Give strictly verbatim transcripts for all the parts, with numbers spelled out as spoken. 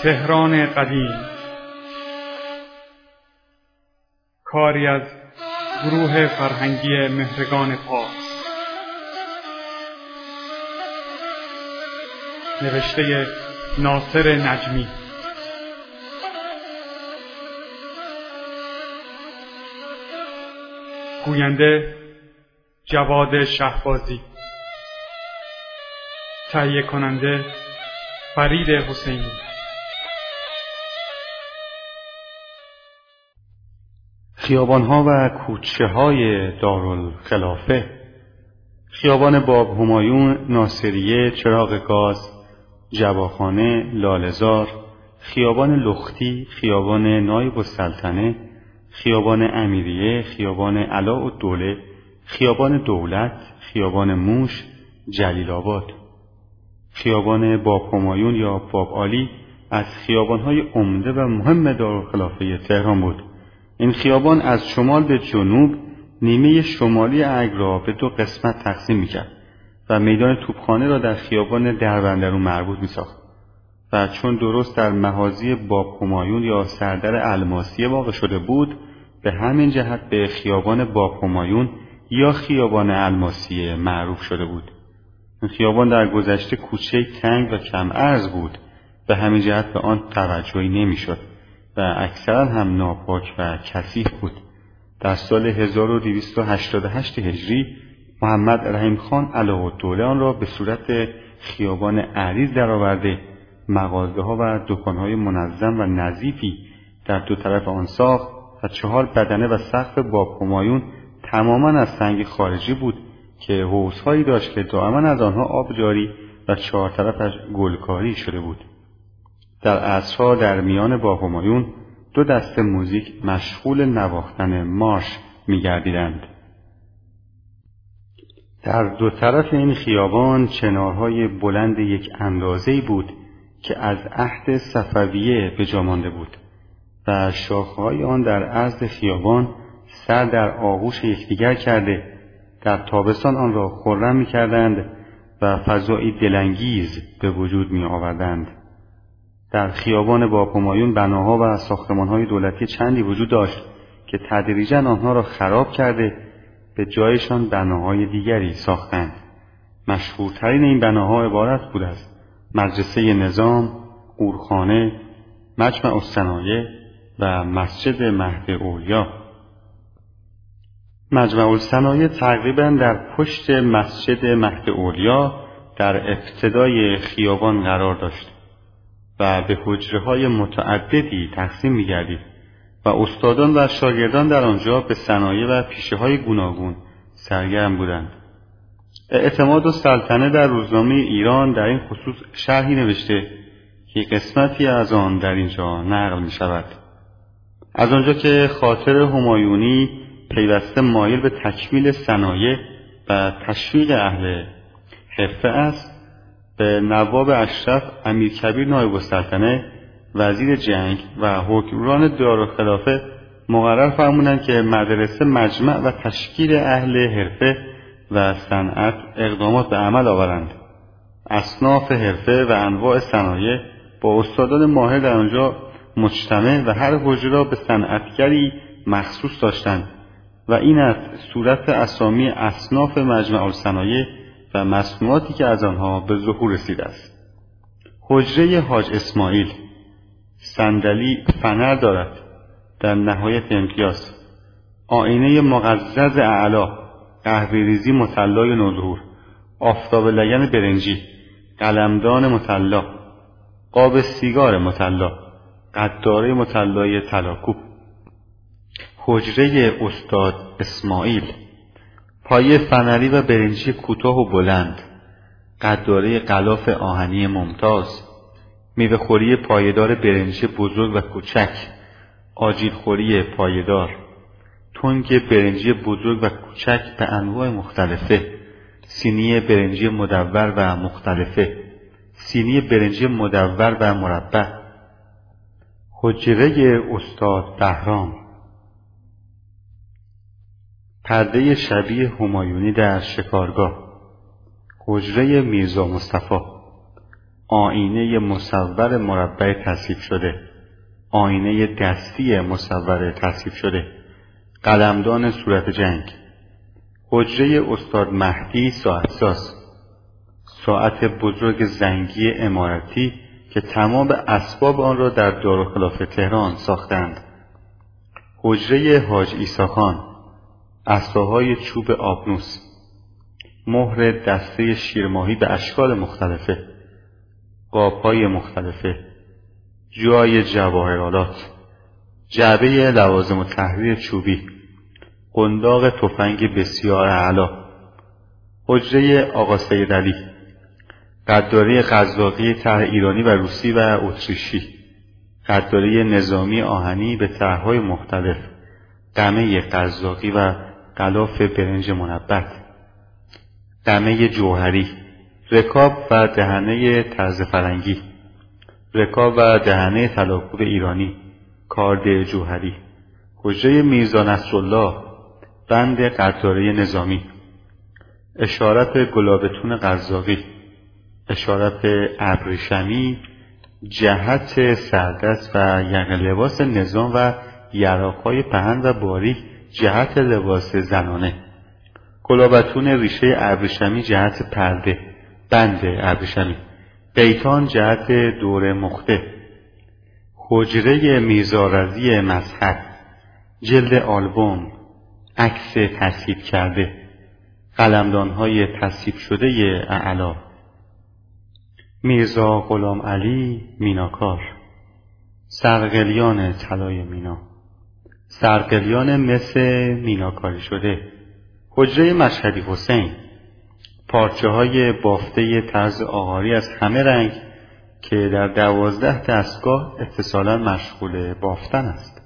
تهران قدیم، کاری از گروه فرهنگی مهرگان پارس، نوشته ناصر نجمی. گوینده جواد شهبازی. تهیه کننده فرید حسینی. خیابان‌ها و کوچه‌های دارالخلافه. خیابان باب همایون، ناصریه، چراغ گاز، جواخانه، لاله‌زار، خیابان لختی، خیابان نایب السلطنه، خیابان امیریه، خیابان علاءالدوله، خیابان دولت، خیابان موش، جلیل آباد. خیابان باب همایون یا باب علی از خیابان‌های عمده و مهم دارالخلافه تهران بود. این خیابان از شمال به جنوب نیمه شمالی ارگ را به دو قسمت تقسیم می‌کرد و میدان توپخانه را در خیابان دربندرون مربوط می‌ساخت و چون درست در محاذی باب همایون یا سردر الماسی واقع شده بود، به همین جهت به خیابان باب همایون یا خیابان الماسی معروف شده بود. این خیابان در گذشته کوچه تنگ و کم عرض بود، به همین جهت به آن توجهی نمی‌شد و اکثرا هم ناپاک و کثیف بود. در سال هزار و دویست و هشتاد و هشت هجری محمد رحیم خان علاءالدوله آن را به صورت خیابان عریض درآورده، مغازه‌ها و دکان‌های منظم و نظیفی در دو طرف آن ساخت و چهار بدنه و سقف باب همایون تماما از سنگ خارجی بود که حوض‌هایی داشت که دائما از آنها آب جاری و چهار طرفش گلکاری شده بود. در عصرها در میان باب همایون دو دسته موزیک مشغول نواختن مارش می‌گردیدند. در دو طرف این خیابان چنارهای بلند یک اندازه‌ای بود که از عهد صفویه به جا مانده بود و شاخه‌های آن در عرض خیابان سر در آغوش یکدیگر کرده در تابستان آن را خرم می‌کردند و فضایی دلانگیز به وجود می‌آوردند. در خیابان باب همایون بناها و ساختمان‌های دولتی چندی وجود داشت که تدریجاً آنها را خراب کرده به جایشان بناهای دیگری ساختند. مشهورترین این بناها عبارت بود از مدرسه نظام، قورخانه، مجمع الصنایع و مسجد مهد اولیا. مجمع الصنایع تقریباً در پشت مسجد مهد اولیا در ابتدای خیابان قرار داشت و به حجره‌های متعددی تقسیم می‌گردید و استادان و شاگردان در آنجا به صنایع و پیشه‌های گوناگون سرگرم بودند. اعتماد السلطنه در روزنامه ایران در این خصوص شرحی نوشته که قسمتی از آن در اینجا نقل می‌شود. از آنجا که خاطر همایونی پیوسته مایل به تکمیل صنایع و تشویق اهل حرفه است، به نواب اشرف امیرکبیر نایب السلطنه وزیر جنگ و حکمران دارالخلافه مقرر فرمودند که مدرسه مجمع و تشکیل اهل حرفه و صنعت اقدامات به عمل آورند. اصناف حرفه و انواع صنایع با استادان ماهر در آنجا مجتمع و هر حجره را به صنعتگری مخصوص داشتند و این از صورت اسامی اصناف مجمع الصنایع و مصنوعاتی که از آنها به ظهور رسیده است. حجره حاج اسماعیل صندلی فنر دارد در نهایت امتیاز، آینه مقزز اعلا، قهوه‌ریزی مطلای نوظهور، آفتاب لگن برنجی، قلمدان مطلا، قاب سیگار مطلا، قداره مطلای طلاکوب. حجره استاد اسماعیل پایه فنری و برنجی کوتاه و بلند، قداره غلاف آهنی ممتاز، میوه‌خوری پایدار برنجی بزرگ و کوچک، آجیلخوری پایدار، تنگ برنجی بزرگ و کوچک به انواع مختلفه، سینی برنجی مدور و مختلفه، سینی برنجی مدور و مربع. حجره استاد بهرام پرده شبیه همایونی در شکارگاه. حجره میرزا مصطفی آینه مصور مربع تصحیف شده، آینه دستی مصور تصحیف شده، قلمدان صورت جنگ، حجره استاد مهدی ساعت‌ساز، ساعت بزرگ زنگی امارتی که تمام اسباب آن را در دارالخلافه تهران ساختند، حجره حاج عیسی خان، عصاهای چوب آبنوس، مهر دسته شیرماهی به اشکال مختلفه، قاب‌های مختلفه، جای جواهرالات، جعبه لوازم التحریر چوبی، قنداق تفنگ بسیار اعلی، حجره آقا سید علی، قداری قزاقی طرح ایرانی و روسی و اتریشی، قداری نظامی آهنی به طرح‌های مختلف، قمه قزاقی و غلاف برنج منبت، قمه جوهری، رکاب و دهنه طرز فرنگی، رکاب و دهنه طلاکوب ایرانی، کارد جوهری، حجره میرزا نصرالله، بند قطاره نظامی، اشارت گلابتون قزاقی، اشارت ابریشمی، جهت سردست و یقه لباس نظام و یراق‌های پهن و باریک جهت لباس زنانه، گلابتون ریشه ابریشمی جهت پرده، بند ابریشمی، قیتان جهت دور مخته، حجره میرزا رضی مظهر، جلد آلبوم، عکس تصحیف کرده، قلمدان‌های تصحیف شده اعلی، میرزا غلام علی میناکار، سرقلیان طلای مینا، سرقلیان مس میناکاری شده، حجره مشهدی حسین، پارچه های بافته طرز آغاری از همه رنگ که در دوازده دستگاه اتصالاً مشغول بافتن است.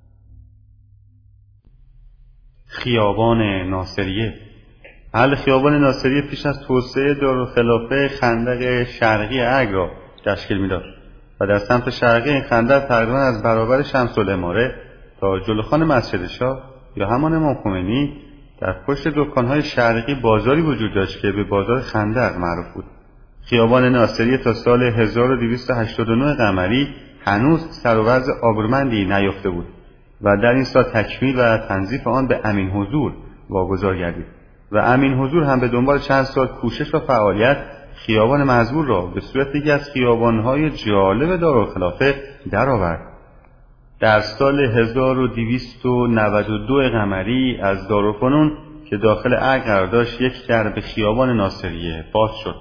خیابان ناصریه. محل خیابان ناصریه پیش از توسعه دارالخلافه خندق شرقی ارگ را تشکیل می‌داد و در سمت شرقی این خندق تقریباً از برابر شمس‌العماره تا جلوخان مسجد شاه یا همان امام خمینی در پشت دکان‌های شرقی بازاری وجود داشت که به بازار خندق معروف بود. خیابان ناصریه تا سال هزار و دویست و هشتاد و نه قمری هنوز سر و وضع آبرومندی نیافته بود و در این سال تکمیل و تنظیف آن به امین حضور واگذار گردید و امین حضور هم به دنبال چند سال کوشش و فعالیت خیابان مزبور را به صورت یکی از خیابان‌های جالب دارالخلافه درآورد. در سال هزار و دویست و نود و دو قمری از دارالفنون که داخل ارگ قرار داشت یک در به خیابان ناصریه باز شد.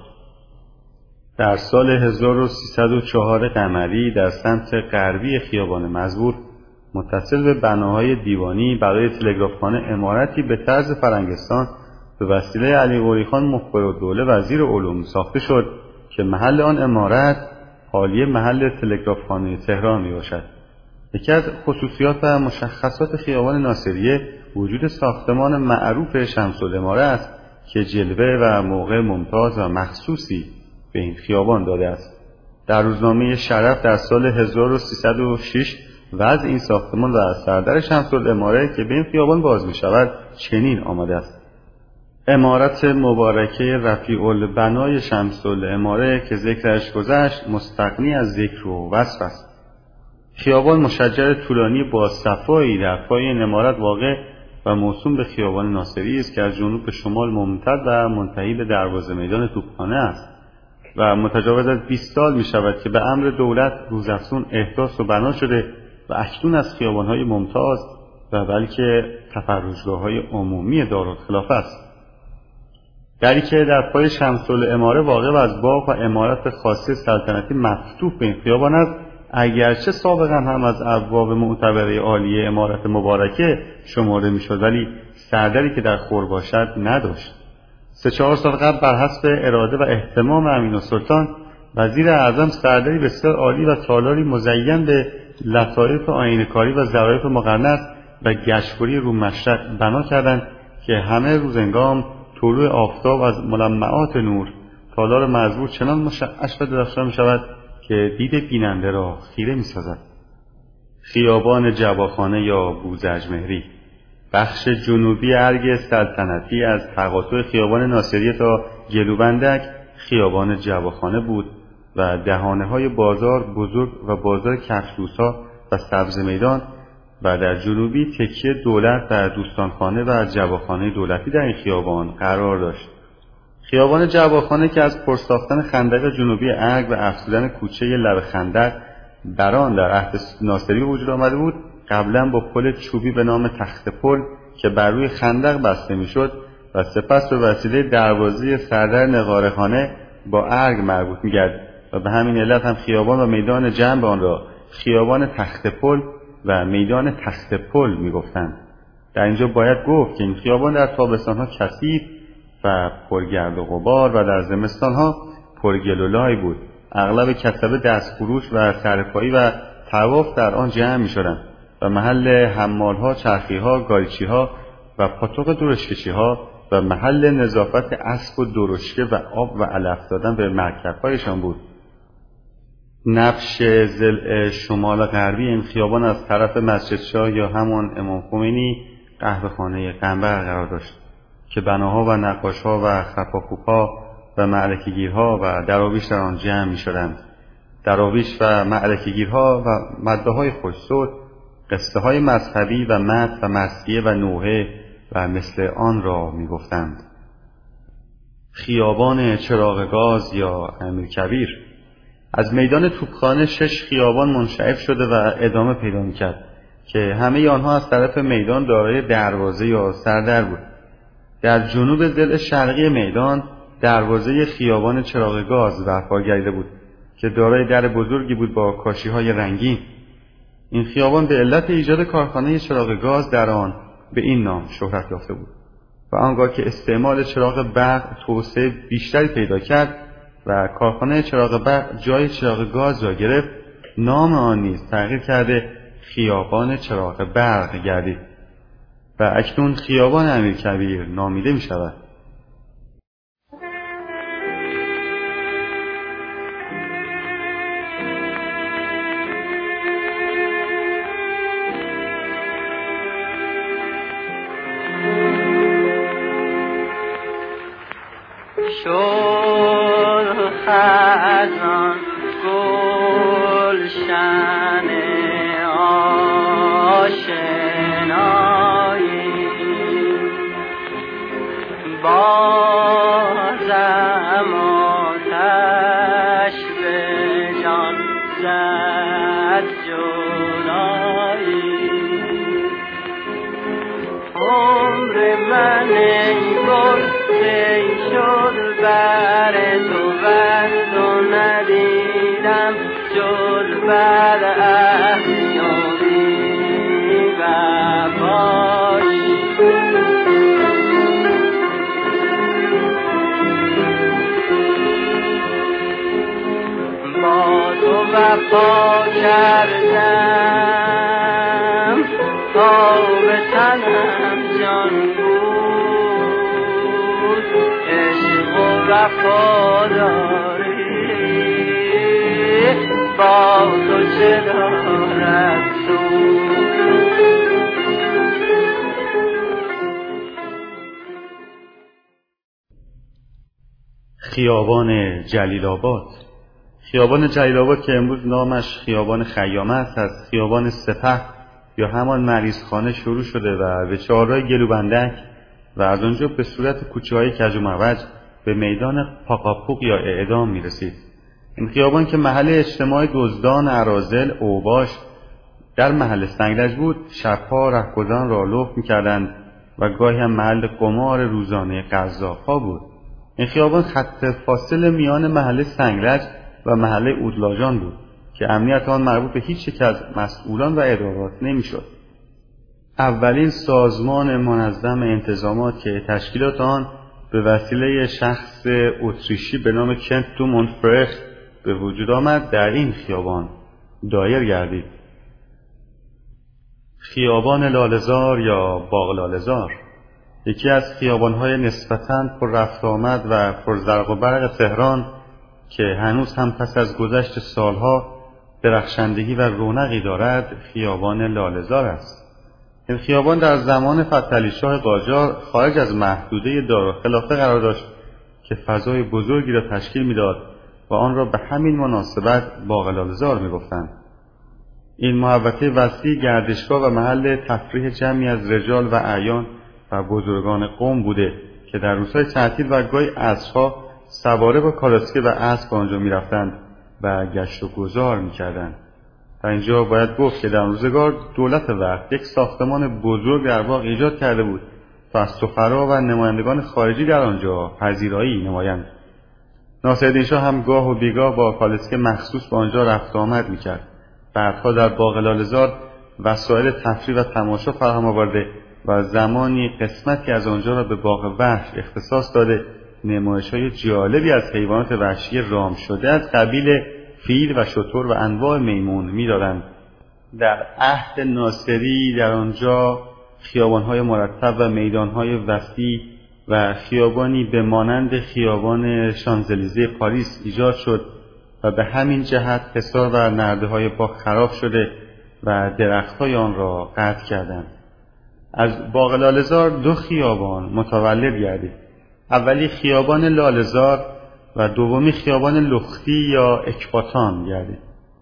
در سال هزار و سیصد و چهار قمری در سمت غربی خیابان مزبور متصل به بناهای دیوانی برای تلگرافخانه عمارتی به طرز فرنگستان به وسیله علی قوری خان مخبرالدوله وزیر علوم ساخته شد که محل آن عمارت حالیه محل تلگرافخانه تهران می باشد. یکی از خصوصیات و مشخصات خیابان ناصریه وجود ساختمان معروف شمس‌العماره است که جلوه و موقع ممتاز و مخصوصی به این خیابان داده است. در روزنامه شرف در سال هزار و سیصد و شش وضع این ساختمان و سردر شمس‌العماره که به این خیابان باز می شود چنین آمده است: عمارت مبارکه رفیع البنای شمس‌العماره که ذکرش گذشت مستغنی از ذکر و وصف است. خیابان مشجر طولانی با صفایی در پای این عمارت واقع و موسوم به خیابان ناصری است که از جنوب به شمال ممتد و منتهی به دروازه میدان توپخانه است و متجاوز از بیست سال می شود که به امر دولت روزافزون احداث و بنا شده و اکنون از خیابان‌های ممتاز و بلکه تفرجگاه‌های عمومی دارالخلافه است. دری که در پای شمس‌العماره واقع و از باغ و عمارت خاصه سلطنتی مفتوح به این خیابان است، اگرچه سابقا هم از ابواب معتبره عالیه عمارت مبارکه شمرده میشد ولی سردری که در خور باشد نداشت. سه چهار سال قبل بر حسب اراده و اهتمام امین‌السلطان وزیر اعظم سردری بسیار عالی و تالاری مزین به لطایف آیینه‌کاری و ظرایف مقنط و گشتگیری رو مشرق بنا کردند که همه روزنگام طلوع آفتاب از ملمعات نور تالار مزبور چنان مشعش و درخشان می شود که دید بیننده را خیره می سازد. خیابان جواخانه یا بوزرجمهری، بخش جنوبی ارگ سلطنتی از تقاطع خیابان ناصریه تا گلوبندک خیابان جواخانه بود و دهانه های بازار بزرگ و بازار کفش‌دوس‌ها و سبز میدان و در جنوبی تکیه دولت در دوستانخانه و جواخانه دولتی در این خیابان قرار داشت. خیابان جواخانه که از پرساختن خندق جنوبی ارگ و افزودن کوچه لب خندق بر آن در عهد ناصری وجود آمده بود، قبلا با پل چوبی به نام تخت پل که بر روی خندق بسته میشد و سپس به وسیله دروازه سردر نقاره‌خانه با ارگ مربوط می‌گرد و به همین علت هم خیابان و میدان جنب آن را خیابان تخت پل و میدان تخت پل می‌گفتند. در اینجا باید گفت که این خیابان در تابستان‌ها کثیف و پرگرد و غبار و در زمستان‌ها پرگل و لای بود. اغلب کسبه دستفروش و سرپایی و طواف در آن جمع می‌شدند و محل حمال‌ها، چرخی‌ها، گاریچی‌ها و پاتوق درشکشی‌ها و محل نظافت اسب و درشکه و آب و علف دادن به مرکب‌هایشان بود. نبش ضلع شمال غربی این خیابان از طرف مسجد شاه یا همان امام خمینی قهوه‌خانه قنبر قرار داشت که بناها و نقاش‌ها و خپاخوب‌ها و معرکه‌گیرها و دراویش در آن جمع می‌شدند. دراویش و معرکه‌گیرها و مداح‌های خوش‌صوت قصه‌های مذهبی و مدح و مرثیه و نوحه و مثل آن را می‌گفتند. خیابان چراغ گاز یا امیرکبیر از میدان توپخانه شش خیابان منشعب شده و ادامه پیدا می‌کرد که همه آنها از طرف میدان دارای دروازه یا سردر بود. در جنوب ضلع شرقی میدان دروازه خیابان چراغ گاز برپا گردیده بود که دارای در بزرگی بود با کاشی‌های رنگین. این خیابان به علت ایجاد کارخانه چراغ گاز در آن به این نام شهرت یافته بود و آنگاه که استعمال چراغ برق توسعه بیشتری پیدا کرد و کارخانه چراغ برق جای چراغ گاز را گرفت، نام آن نیز تغییر کرده خیابان چراغ برق گردید و اکنون خیابان امیرکبیر نامیده می شود. شد خزان گلشن آشنایی، بازم آتش به جان زد جدایی. عمر من ای گل ای شد بر تو ورد و ندیدم جز بر عهد و بی وفایی. با تو وفا کردم تا به تنم جان بود، عشق و وفاداری با تو چه دارد سود. خیابان جلیل آباد. خیابان جلیل آباد که امروز نامش خیابان خیام است، از خیابان سپه یا همان مریضخانه شروع شده و به چهارراه گلوبندک و از آنجا به صورت کوچه‌های کج و معوج به میدان پاقاپوق یا اعدام می‌رسید. این خیابان که محل اجتماع دزدان اراذل اوباش در محل سنگلج بود، شب‌ها رهگذران را لخت می‌کردند و گاهی هم محل قمار روزانه قزاق‌ها بود. این خیابان خط فاصل میان محل سنگلج و محل اودلاجان بود که امنیت آن مربوط به هیچ یک از مسئولان و ادارات نمی‌شد. اولین سازمان منظم انتظامات که تشکیلات آن به وسیله شخص اتریشی به نام کنت دو مونتفرخت به وجود آمد در این خیابان دایر گردید. خیابان لاله‌زار یا باغ لاله‌زار یکی از خیابان‌های نسبتاً پر رفت آمد و پر زرق و برق تهران که هنوز هم پس از گذشت سالها درخشندگی و رونقی دارد، خیابان لاله‌زار است. این خیابان در زمان فتحعلی شاه قاجار خارج از محدوده دارالخلافه قرار داشت که فضای بزرگی را تشکیل می‌داد و و آن را به همین مناسبت باغ لاله‌زار می‌گفتند. این محوطه وسیع گردشگاه و محل تفریح جمعی از رجال و اعیان و بزرگان قوم بوده که در روزهای تعطیل و گاهی عصرها سواره با کالاسکه و اسب به آنجا می‌رفتند و گشت و گذار می‌کردند. در اینجا باید گفت که در روزگار دولت وقت یک ساختمان بزرگ در باغ ایجاد کرده بود تا از سفرا و نمایندگان خارجی در آنجا پذیرایی نمایند. ناصرالدین شاه هم گاه و بیگاه با کالسکه مخصوص به آنجا رفت و آمد می‌کرد. بعدها در باغ لاله‌زار وسایل تفریح و تماشا فراهم آورده و زمانی قسمتی از آنجا را به باغ وحش اختصاص داده نمایش‌های جالبی از حیوانات وحشی رام شده از قبیل فیل و شتر و انواع میمون می‌دادند. در عهد ناصری در آنجا خیابان‌های مرتب و میدان‌های وسیع و خیابانی به مانند خیابان شانزلیزه پاریس ایجاد شد و به همین جهت حصار و نرده‌های باغ خراب شده و درخت‌های آن را قطع کردند. از باغ لاله‌زار دو خیابان متولد گردید. اولی خیابان لاله‌زار و دومی خیابان لختی یا اکباتان گردید.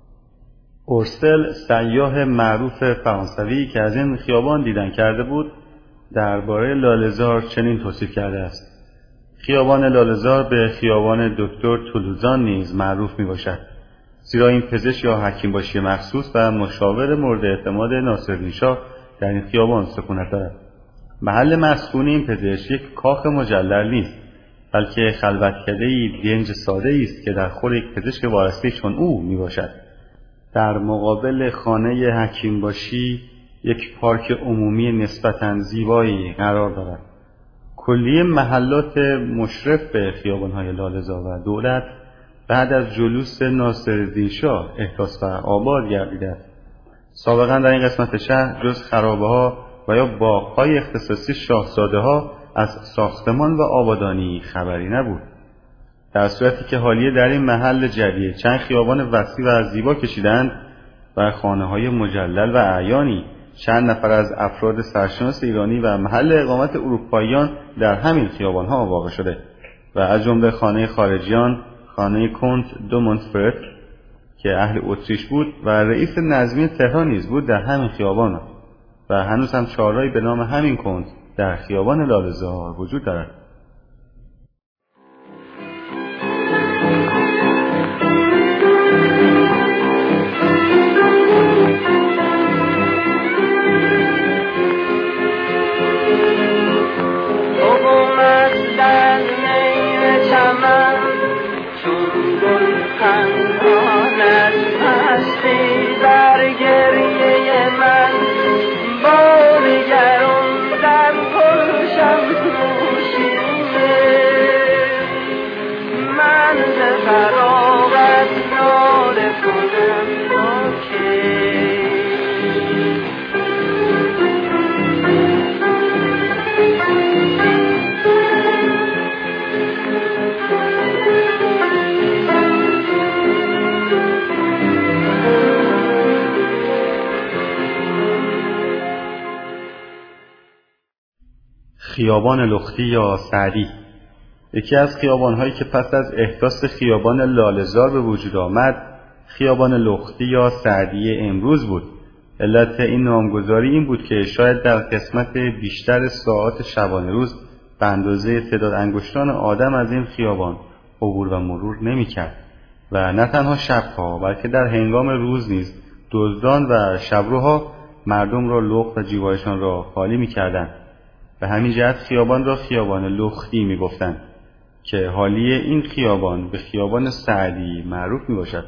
اورسل سیاح معروف فرانسوی که از این خیابان دیدن کرده بود درباره لاله‌زار چنین توصیف کرده است: خیابان لاله‌زار به خیابان دکتر تولوزان نیز معروف می باشد، زیرا این پزشک یا حکیم باشی مخصوص و مشاور مورد اعتماد ناصرالدین شاه در این خیابان سکونت دارد. محل مسکون این پزشک یک کاخ مجلل نیست، بلکه خلوتکده‌ای دنج ساده‌ای است که در خور یک پزشک وارسته چون او می باشد. در مقابل خانه حکیم باشی یک پارک عمومی نسبتاً زیبایی قرار دارد. کلیه محلات مشرف به خیابان‌های لاله‌زار و دولت بعد از جلوس ناصرالدین شاه احداث و آباد گردیده است. سابقاً در این قسمت شهر جز خرابه‌ها و یا باغ‌های اختصاصی شاهزاده‌ها از ساختمان و آبادانی خبری نبود. در صورتی که حالیه در این محل جدید چند خیابان وسیع و زیبا کشیدند و خانه‌های مجلل و اعیانی چند نفر از افراد سرشناس ایرانی و محل اقامت اروپاییان در همین خیابان‌ها واقع شده و از جمله خانه خارجیان، خانه کنت دو مونتفرت که اهل اتریش بود و رئیس نظمی تهران نیز بود در همین خیابان و هنوز هم چهارراهی به نام همین کنت در خیابان لاله‌زار وجود دارد. خیابان لختی یا سعدی یکی از خیابان‌هایی که پس از احداث خیابان لاله‌زار به وجود آمد خیابان لختی یا سعدی امروز بود. علت این نامگذاری این بود که شاید در قسمت بیشتر ساعات شبانه روز به اندازه تعداد انگشتان آدم از این خیابان عبور و مرور نمی‌کرد و نه تنها شب‌ها بلکه در هنگام روز نیز دزدان و شبروها مردم را لخت و جیب‌هایشان را خالی می‌کردند. به همین جهت خیابان را خیابان لختی می‌گفتند که حالیه این خیابان به خیابان سعدی معروف میباشد.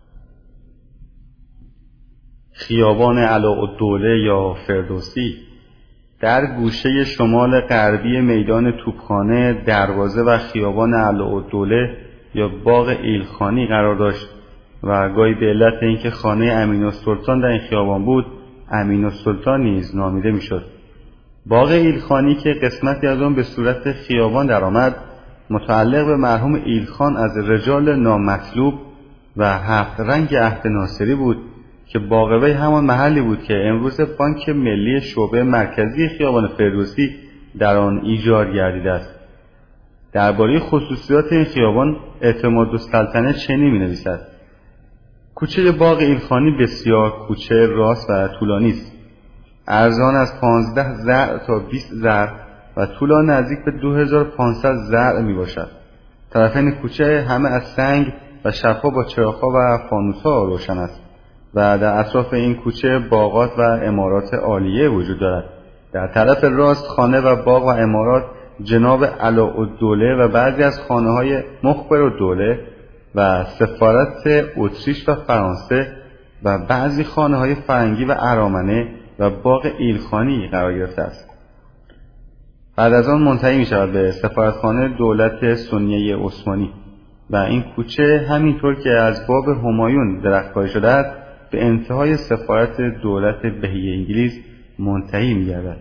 خیابان علاءالدوله یا فردوسی در گوشه شمال غربی میدان توپخانه دروازه و خیابان علاءالدوله یا باغ ایلخانی قرار داشت و گاهی به علت اینکه خانه امین‌السلطان در این خیابان بود امین‌السلطان نیز نامیده میشد. باغ ایلخانی که قسمتی از آن به صورت خیابان درآمد متعلق به مرحوم ایلخان از رجال نامطلوب و هفت رنگ عهد ناصری بود که باغ وی همان محلی بود که امروز بانک ملی شعبه مرکزی خیابان فردوسی در آن ایجاد گردیده است. درباره خصوصیات این خیابان اعتماد السلطنه چنین می‌نویسد: کوچه باغ ایلخانی بسیار کوچه راست و طولانی است. عرض آن از پانزده ذراع تا بیست ذراع و طول آن نزدیک به دو هزار و پانصد ذراع میباشد. طرفین کوچه همه از سنگ و شبها با چراغ‌ها و فانوس‌ها روشن است و در اطراف این کوچه باغات و عمارات عالیه وجود دارد. در طرف راست خانه و باغ و عمارات جناب علاءالدوله و بعضی از خانه‌های مخبرالدوله و سفارت اتریش و فرانسه و بعضی خانه‌های فرنگی و ارامنه و باغ ایلخانی قرار گرفته است. بعد از آن منتهی می شود به سفارتخانه دولت سنیه عثمانی و این کوچه همینطور که از باب همایون درختکاری شده است به انتهای سفارت دولت بهیه انگلیس منتهی می گردد.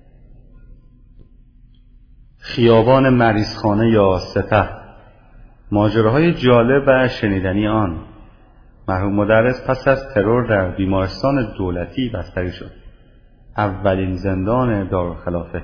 خیابان مریضخانه یا سپه، ماجراهای جالب و شنیدنی آن. مرحوم مدرس پس از ترور در بیمارستان دولتی بستری شد. اولین زندان دارالخلافه.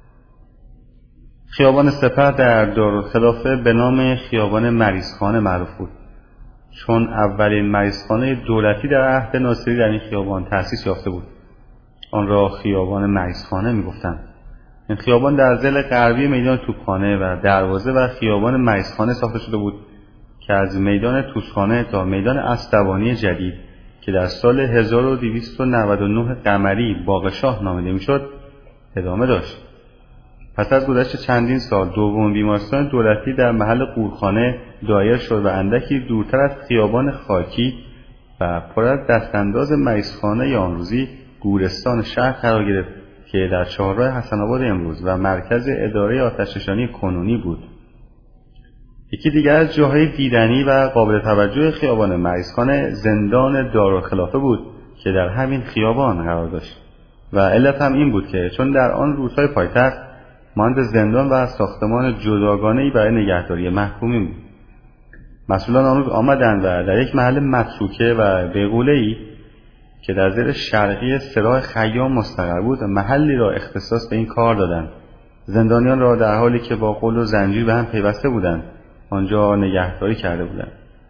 خیابان سپه در دارالخلافه به نام خیابان مریضخانه معروف بود، چون اولین مریضخانه دولتی در عهد ناصری در این خیابان تأسیس یافته بود. آن را خیابان مریضخانه می‌گفتند. این خیابان در ضلع غربی میدان توپخانه و دروازه و خیابان مریضخانه ساخته شده بود که از میدان توسخانه تا میدان اسدوانی جدید که در سال هزار و دویست و نود و نه قمری باغ شاه نامیده میشد ادامه داشت. پس از گذشت چندین سال دومین بیمارستان دولتی در محل قورخانه دایر شد و اندکی دورتر از خیابان خاکی و پر از دستانداز مریضخانه یا آن روزی گورستان شهر قرار گرفت که در چهارراه حسن آباد امروز و مرکز اداره آتش‌نشانی کنونی بود. یکی دیگر از جاهای دیدنی و قابل توجه خیابان مریضخانه زندان دارالخلافه بود که در همین خیابان قرار داشت و علت هم این بود که چون در آن روزهای پایتخت مانند زندان و ساختمان جداگانه‌ای برای نگهداری محکومین بود. مسئولان آن روز آمدند و در یک محل متروکه و بیغوله‌ای که در زیر شرقی سراح خیام مستقر بود محلی را اختصاص به این کار دادند. زندانیان را در حالی که با قل و زنجیر به هم پیوسته بودند آنجا نگهداری کرده بودند.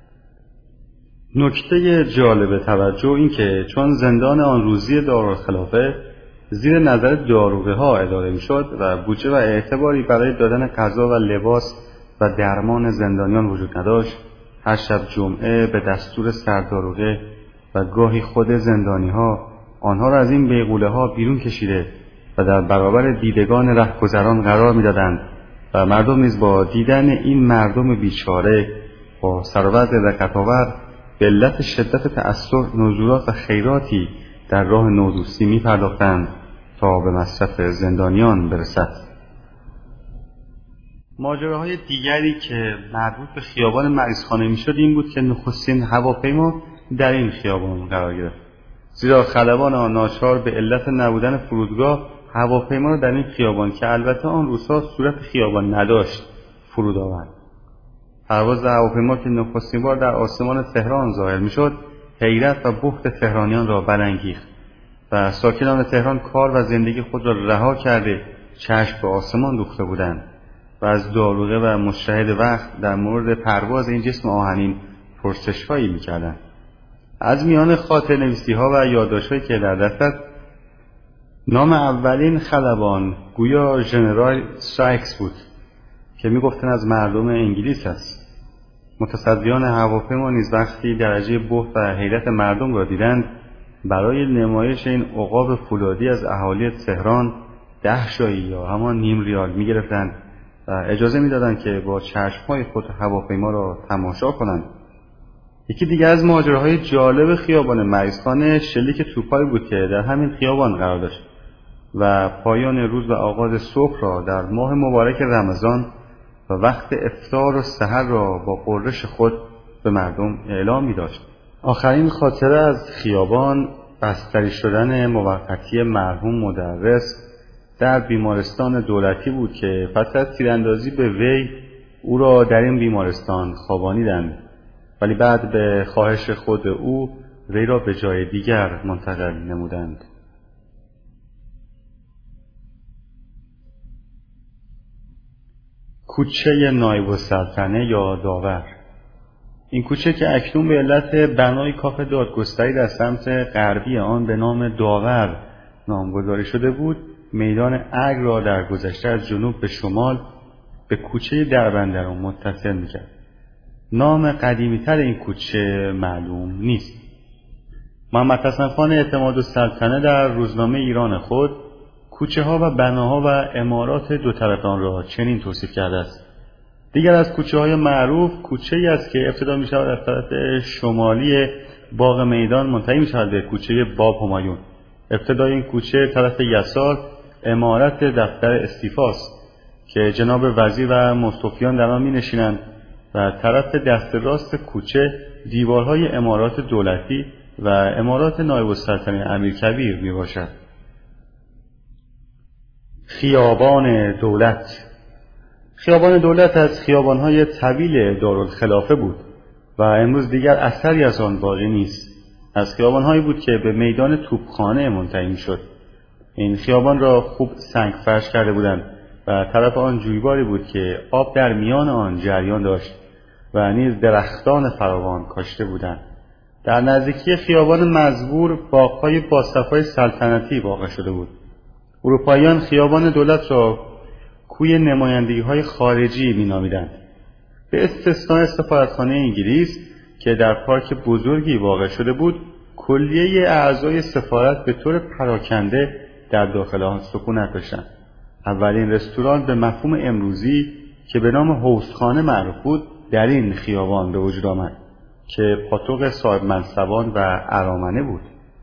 نکته جالب توجه این که چون زندان آن روزی دارالخلافه زیر نظر داروغه ها اداره می شد و بودجه و اعتباری برای دادن غذا و لباس و درمان زندانیان وجود نداشت، هر شب جمعه به دستور سرداروغه و گاهی خود زندانی ها آنها را از این بیغوله ها بیرون کشیده و در برابر دیدگان رهگذران قرار می دادند و مردم نیز با دیدن این مردم بیچاره با سر و وضع رقت‌آور به علت شدت تأثر نزولات و خیراتی در راه نودوستی می پرداختند تا به مصرف زندانیان برسد. ماجراهای دیگری که مربوط به خیابان مریضخانه می شد این بود که نخستین هواپیما در این خیابان قرار گرفت، زیرا خلبان آن ناچار به علت نبودن فرودگاه هواپیما را در این خیابان که البته آن روزها صورت خیابان نداشت فرود آورد. پرواز هواپیما که نخستین بار در آسمان تهران ظاهر می شد حیرت و بهت تهرانیان را برانگیخت و ساکنان تهران کار و زندگی خود را رها کرده چشم به آسمان دوخته بودند و از داروغه و مشاهد وقت در مورد پرواز این جسم آهنین پرسش‌هایی می‌کردند. از میان خاطرنویسی‌ها و یادداشت‌هایی که در دست است، نام اولین خلبان گویا ژنرال سایکس بود که می‌گفتند از مردم انگلیس است. متصدیان هواپیما نیز وقتی درجه بهت و حیرت مردم را دیدند برای نمایش این عقاب فولادی از اهالی تهران ده شایی یا همان نیم ریال می‌گرفتند و اجازه می‌دادند که با چشم‌های خود هواپیما را تماشا کنند. یکی دیگر از ماجراهای جالب خیابان مریضخانه شلیک توپ‌هایی بود که در همین خیابان قرار داشت و پایان روز و آغاز صبح را در ماه مبارک رمضان و وقت افطار و سحر را با غرش خود به مردم اعلام می‌داشت. آخرین خاطره از خیابان بستری شدن موقتی مرحوم مدرس در بیمارستان دولتی بود که پس از تیراندازی به وی او را در این بیمارستان خوابانیدند، ولی بعد به خواهش خود او وی را به جای دیگر منتقل نمودند. کوچه نایب السلطنه یا داور. این کوچه که اکنون به علت بنای کاخ دادگستری در سمت غربی آن به نام داور نامگذاری شده بود، میدان ارگ را در گذشته از جنوب به شمال به کوچه دربندران متصل می‌کرد. نام قدیمی‌تر این کوچه معلوم نیست. محمد حسن خان اعتمادالسلطنه در روزنامه ایران خود کوچه ها و بناها و عمارات دو طرف آن را چنین توصیف کرده است: دیگر از کوچه های معروف کوچه ای است که ابتدا می شود از طرف شمالی باغ میدان منتهی می شود به کوچه باب همایون. ابتدای این کوچه طرف یسار عمارت دفتر استیفاست که جناب وزیر و مستوفیان در آن می نشینند و طرف دست راست کوچه دیوارهای عمارات دولتی و عمارات نایب السلطنه امیرکبیر می باشد. خیابان دولت. خیابان دولت از خیابانهای طویل دارالخلافه بود و امروز دیگر اثری از آن باقی نیست. از خیابانهایی بود که به میدان توپخانه منتهی می شد. این خیابان را خوب سنگ فرش کرده بودند و طرف آن جویباری بود که آب در میان آن جریان داشت و نیز درختان فراوان کاشته بودند. در نزدیکی خیابان مزبور باغ‌های باصفای سلطنتی واقع شده بود. اروپاییان خیابان دولت را کوی نمایندگی‌های خارجی می‌نامیدند، به استثنای سفارتخانه انگلیس که در پارک بزرگی واقع شده بود. کلیه اعضای سفارت به طور پراکنده در داخل آن سکونت داشتند. اولین رستوران به مفهوم امروزی که به نام حوضخانه معروف بود در این خیابان به وجود آمد که پاتوق صاحب منصبان و ارامنه بود.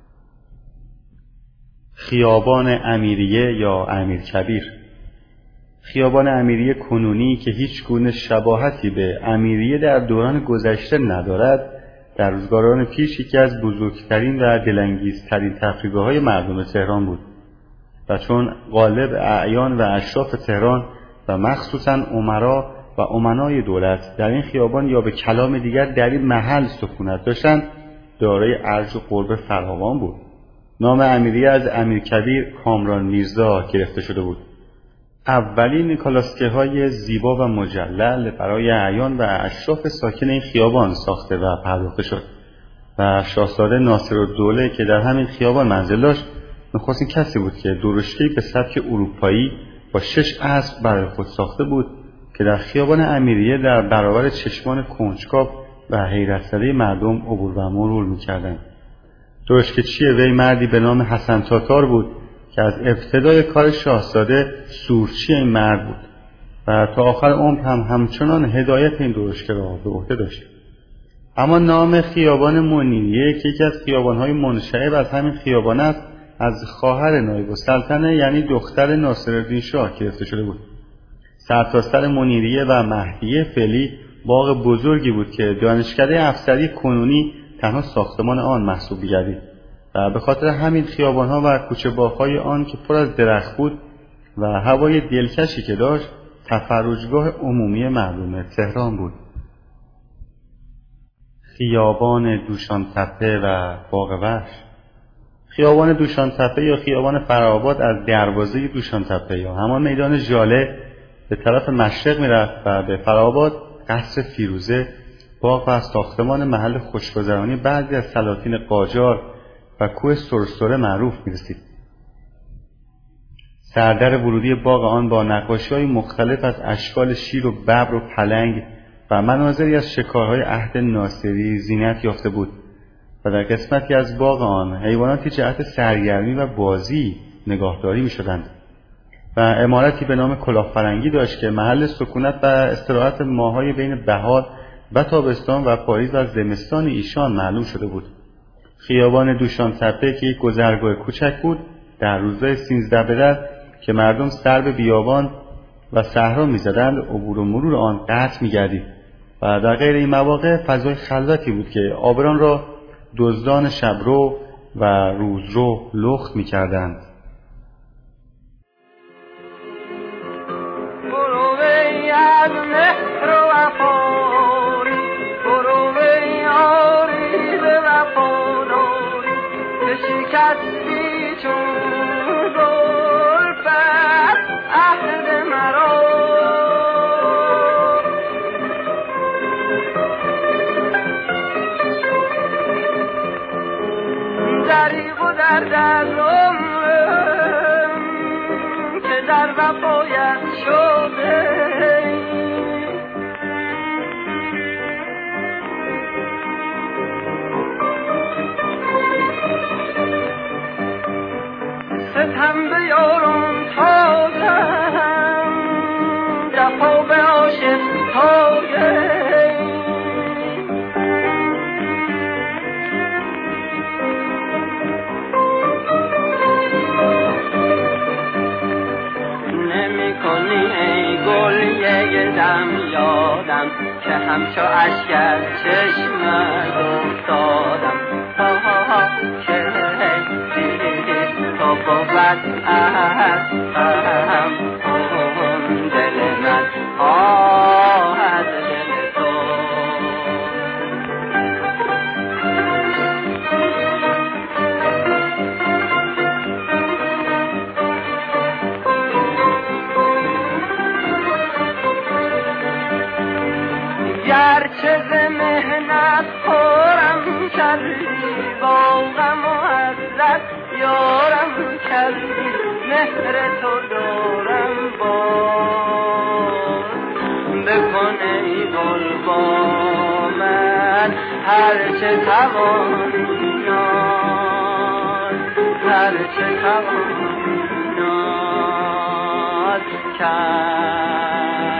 خیابان امیریه یا امیرکبیر. خیابان امیریه کنونی که هیچ گونه شباهتی به امیریه در دوران گذشته ندارد، در روزگاران پیش یکی از بزرگترین و دلانگیزترین تفریحگاه‌های مردم تهران بود و چون غالب اعیان و اشراف تهران و مخصوصاً امرا و امنای دولت در این خیابان یا به کلام دیگر در این محل سکونت داشتند، دارای ارج و قرب فراوان بود. نام امیریه از امیرکبیر کامران میرزا گرفته شده بود. اولین کالاسکه های زیبا و مجلل برای اعیان و اشراف ساکن این خیابان ساخته و پرداخته شد و شاهزاده ناصرالدوله که در همین خیابان منزل داشت نخستین کسی بود که درشته‌ای به سبک اروپایی با شش اسب برای خود ساخته بود که در خیابان امیریه در برابر چشمان کنجکاو و حیرت‌زده مردم عبور و مرور می‌کردند. درشکه‌چی وی مردی به نام حسن تاتار بود که از ابتدای کار شاهزاده سورچی این مرد بود و تا آخر عمر هم همچنان هدایت این درشکه را به عهده داشت. اما نام خیابان منیریه که یکی از خیابان‌های منشعب از همین خیابان است، از خواهر نایب السلطنه یعنی دختر ناصرالدین شاه گرفته شده بود. سرتاسر منیریه و مهدیه فعلی باغ بزرگی بود که دانشکده افسری کنونی تنها ساختمان آن محسوب می‌گردید و به خاطر همین خیابان‌ها و کوچه باغ‌های آن که پر از درخت بود و هوای دلکشی که داشت تفرجگاه عمومی مردم تهران بود. خیابان دوشانتپه و باغ وحش. خیابان دوشانتپه یا خیابان فرآباد از دروازه دوشانتپه یا همان میدان ژاله به طرف مشرق می‌رفت و به فرآباد، قصر فیروزه، باغ و ساختمان محل خوشگذرانی بعضی از سلاطین قاجار و کوه سرسره معروف می‌رسید. سردر ورودی باغ آن با نقاشی‌های مختلف از اشکال شیر و ببر و پلنگ و مناظری از شکارهای عهد ناصری زینت یافته بود و در قسمتی از باغ آن حیواناتی جهت سرگرمی و بازی نگاهداری می‌شدند و عمارتی به نام کلاهفرنگی داشت که محل سکونت و استراحت ماه‌های بین بهار و تابستان و پاییز و زمستان ایشان معلوم شده بود. خیابان دوشانتپه که یک گذرگاه کوچک بود، در روزهای سیزده بدر که مردم سر به بیابان و صحرا می‌زدند، عبور و مرور آن قطع می‌گردید و در غیر این مواقع فضای خلوتی بود که عابران را دزدان شبرو و روزرو لخت می‌کردند. کرد از عمرم که در وفایت شده ستم به یارم تازم جفا به عاشق تازم نمی کنی ای گل یک دم یادم که همچو اشک از چشمت افتادم آها که تو بود از هم دل من آه از دل تو گرچه ز مهنت خورم کردی با غم و حسرت یارم کردی مهر تو دارم باز بکن ای گل با من هرچه توانی ناز هرچه توانی ناز کرد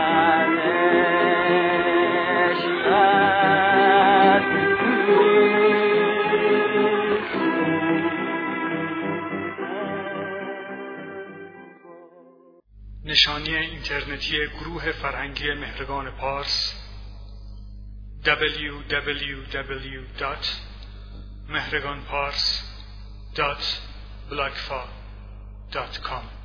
نشانی اینترنتی گروه فرهنگی مهرگان پارس دبلیو دبلیو دبلیو دات مهرگان پارس دات بلاگفا دات کام